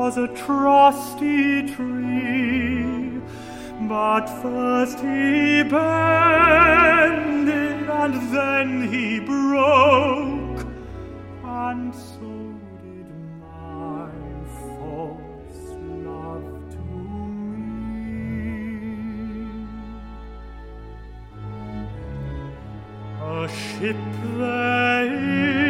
was a trusty tree, but first he bended and then he broke, and so did my false love to me. A ship there